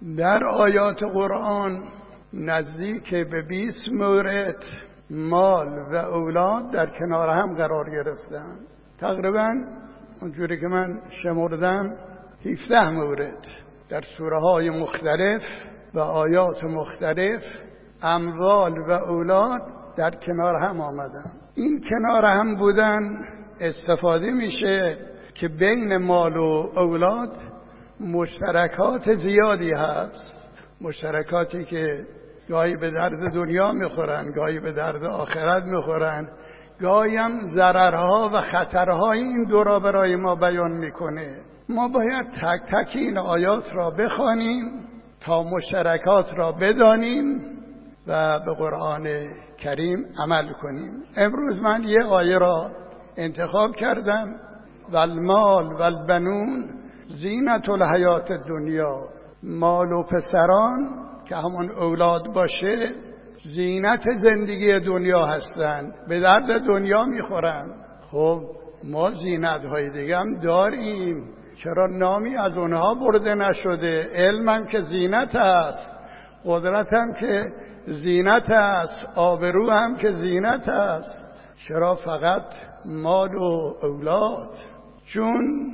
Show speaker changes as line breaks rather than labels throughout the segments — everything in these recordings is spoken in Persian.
در آیات قرآن نزدیک به 20 مورد مال و اولاد در کنار هم قرار گرفتن. تقریبا اونجوری که من شمردم 17 مورد در سوره های مختلف و آیات مختلف اموال و اولاد در کنار هم آمدن. این کنار هم بودن استفاده میشه که بین مال و اولاد مشترکات زیادی هست، مشترکاتی که گاهی به درد دنیا میخورن، گاهی به درد آخرت میخورن، گاهی هم ضررها و خطرهای این دو را برای ما بیان میکنه. ما باید تک تک این آیات را بخوانیم تا مشترکات را بدانیم و به قرآن کریم عمل کنیم. امروز من یه آیه را انتخاب کردم: والمال والبنون زینت الحیات الدنیا. مال و پسران که همون اولاد باشه زینت زندگی دنیا هستند، به درد دنیا میخورن. خب ما زینت های دیگه هم داریم، چرا نامی از اونها برده نشده؟ علم هم که زینت است، قدرت هم که زینت است، آبرو هم که زینت است، چرا فقط مال و اولاد؟ چون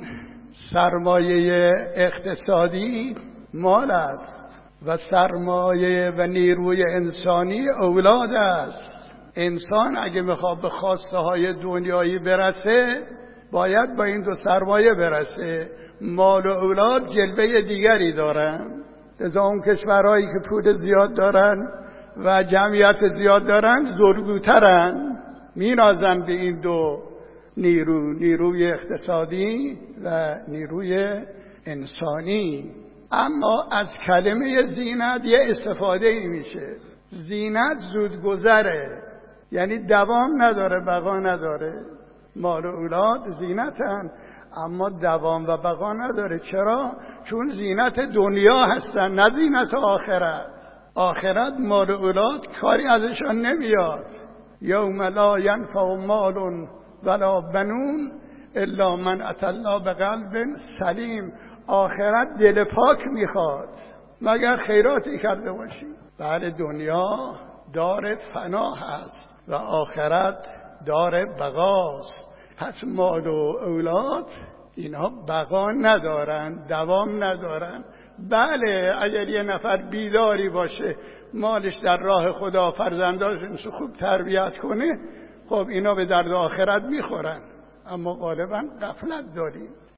سرمایه اقتصادی مال است و سرمایه و نیروی انسانی اولاد است. انسان اگه میخواد به خواسته های دنیایی برسه باید با این دو سرمایه برسه. مال و اولاد جلوه دیگری دارن. لذا اون کشورهایی که پول زیاد دارن و جمعیت زیاد دارن زورگوترن، مینازن به این دو نیروی اقتصادی و نیروی انسانی. اما از کلمه زینت یه استفاده ای میشه. زینت زودگذره، یعنی دوام نداره، بقا نداره. مال و اولاد زینتن اما دوام و بقا نداره. چرا؟ چون زینت دنیا هستن، نه زینت آخرت. آخرت مال و اولاد کاری ازشان نمیاد. یوم لا ینفع مال ولا بنون الا من اتى الله بقلب سلیم. آخرت دل پاک میخواد مگر خیراتی کرده باشی. بله دنیا دار فنا هست و آخرت دار بقاست. پس مال و اولاد اینها بقا ندارن، دوام ندارن. بله اگر یه نفر بیداری باشه، مالش در راه خدا، فرزنداشش خوب تربیت کنه، خب اینا به درد آخرت میخورن. اما غالبا غفلت داریم.